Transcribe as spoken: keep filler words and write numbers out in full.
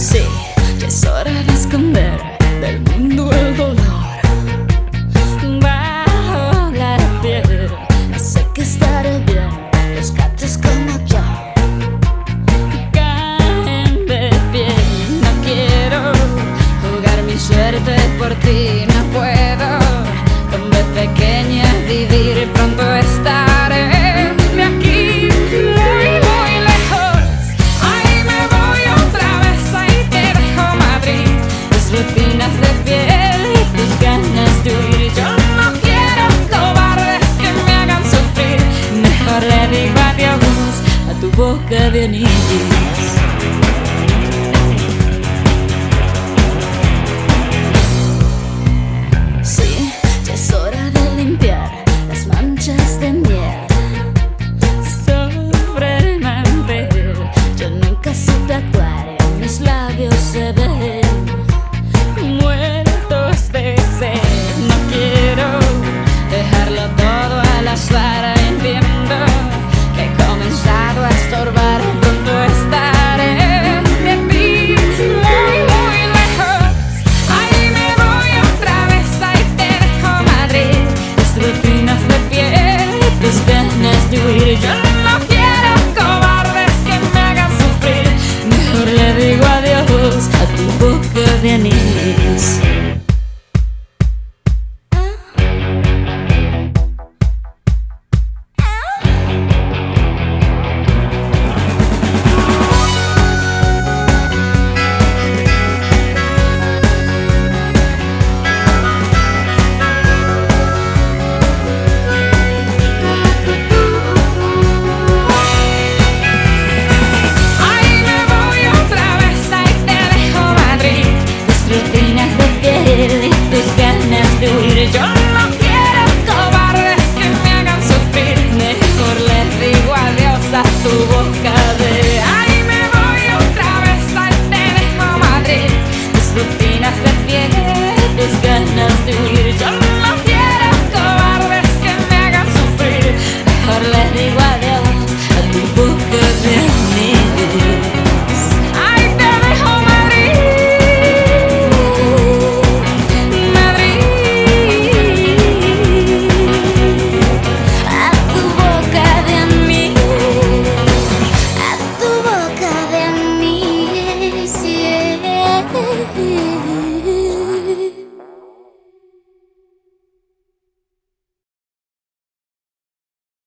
Sí, ya es hora de esconder del mundo el dolor. Bajo la piel, sé que estaré bien. Los gatos como yo caen de pie. No quiero jugar mi suerte por ti, no puedo. Con B pequeña vivir, pronto estaré de aquí muy, muy lejos. Ahí me voy otra vez, ahí te dejo Madrid. Tus rutinas de piel y tus ganas de huir. Yo no quiero cobardes que me hagan sufrir. Mejor le digo adiós a tu boca de anís. Sí, ya es hora de limpiar las manchas de miel sobre el mantel. Yo nunca supe actuar, en mis labios se ven muertos de sed. No quiero dejarlo todo al azar. Entiendo que he comenzado a estorbar. Pronto estaré de ti muy, muy lejos. Ahí me voy otra vez, ahí te dejo Madrid. Tus rutinas de piel y tus ganas de huir. Yo no quiero cobardes que me hagan sufrir. Mejor le digo adiós a tu boca de anís. Tus ganas de huir. Yo no quiero cobardes que me hagan sufrir. Mejor les digo adiós a tu boca de. Ahí me voy otra vez, ahí te dejo Madrid. Tus rutinas de piel, tus ganas de huir. Yo no quiero cobardes que me hagan sufrir. Mejor les digo adiós a tu boca de anís. Ahí te dejo Madrid. Yeah.